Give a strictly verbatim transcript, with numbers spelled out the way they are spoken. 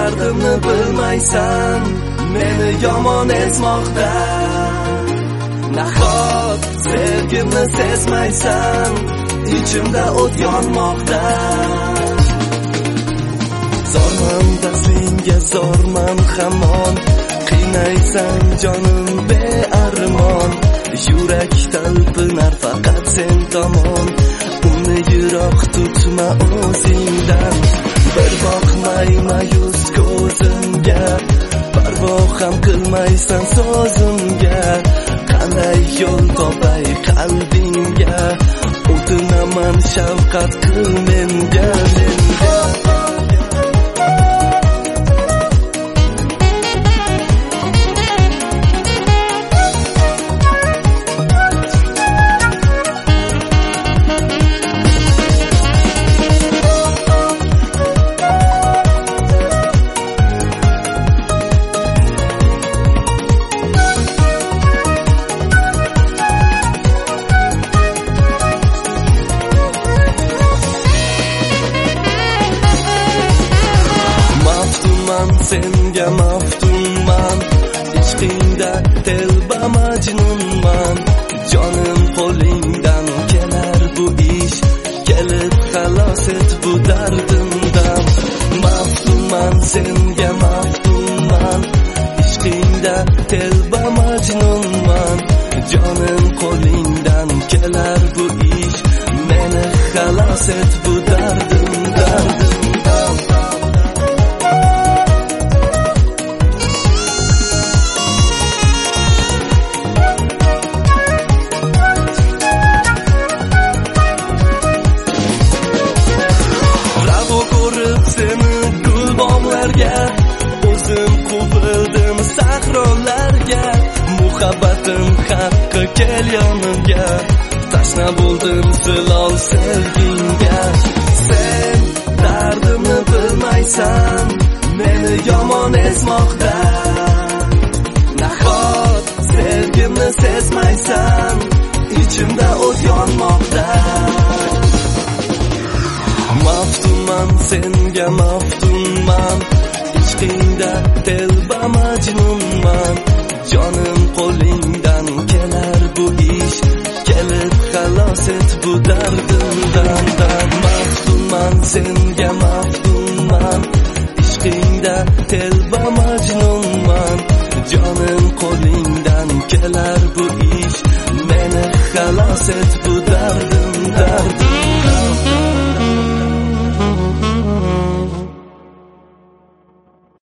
dardimni bilmaysan, meni yomon ezmoqda. Nahot sevgimni sezmaysan, ichimda o't yonmoqda. Zorman-da senga zorman hamon, qiynaysan jonim bearmon. Yurak talpinar faqat sen tomon, uni yiroq tutma o'zingdan. Bir boqmay mayus ko'zimga, parvo ham qilmaysan so'zimga. Qanday yo'l topay qalbingga, o'tinaman shafqat qil menga, menga. Senga maftunman, ishqingda telba majnunman. Jonim qo'lingdan kelar bu ish, kelib xalos et bu dardimdan. Maftunman, senga maftunman, ishqingda telba majnunman. Jonim qo'lingdan kelar bu ish, meni xalos et bu dardimdan. O'zim quvildim sahrolarga, muhabbatim haqqi kel yonimga. Tashna bo'ldim zilol sevgingga. Sen dardimni bilmaysan, meni yomon ezmoqda. Nahot sevgimni sezmaysan, ichimda o't yonmoqda. Maftunman, senga maftunman, ishqingda telba majnunman. Jonim qo'lingdan kelar bu ish, kelib xalos et bu dardimdan. Maftunman, sen